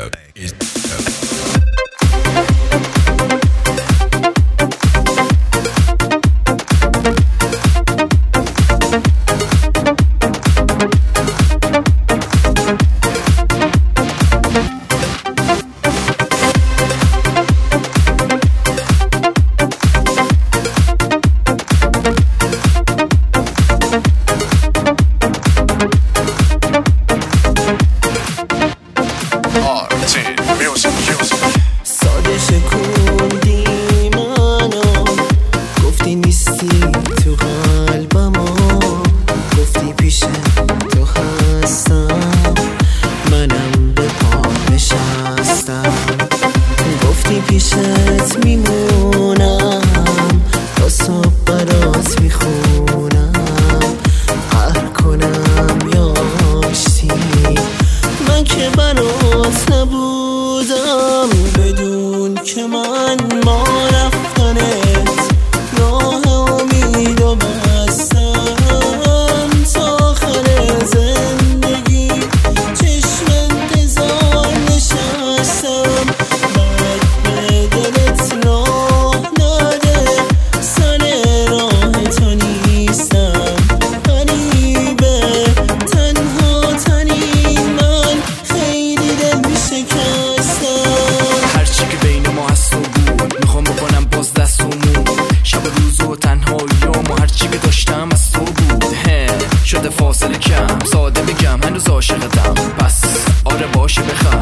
ساده شکوندی منو، گفتی نیستی تو قلبمو، گفتی پیش تو هستم، منم به پا نشستم، گفتی پیشت میمونم، تا صبح برات میخونم، قهر کنم یا آشتی، من که برات نبودم، بدون که من ما رفتنت راه امید و بستم، تا آخر زندگی چشم انتظار نشستم، بعد به دلت راه نده، سر راه تو نیستم، غریبه تنها تنی من، خیلی دل میشکستم. هرچی که بین ما هست و بود میخوام بکنم باز دستمون، شب و روز و تنهاییام و هرچی که داشتم از تو بود، شده فاصله کم، ساده بگم هنوز عاشقتم، پس آره باشه بخم،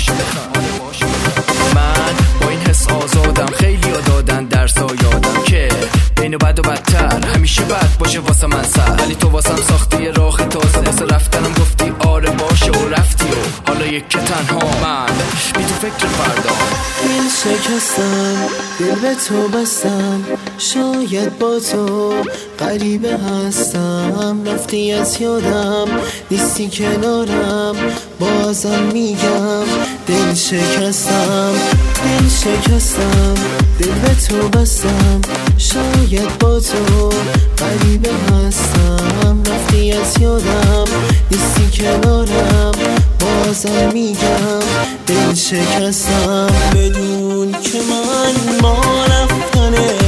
من با این حس آزادم، خیلی ها دادن درسا یادم که بین بد و بدتر همیشه بد باشه واسه من سر، ولی تو واسم ساختی راه تازه، واسه رفتنم گفتی آره باشه و رفتی و حالا یک که تنها من بی تو فکر فردا. دل شکستم، دل به تو بستم، شاید با تو غریبه هستم، رفتی از یادم نیستی کنارم، بازم میگم دل شکستم، دل شکستم، دل به تو بستم، شاید با تو غریبه هستم، رفتی از یادم نیستی کنارم، بازم میگم دل شکستم، بدون که من ما رفتنه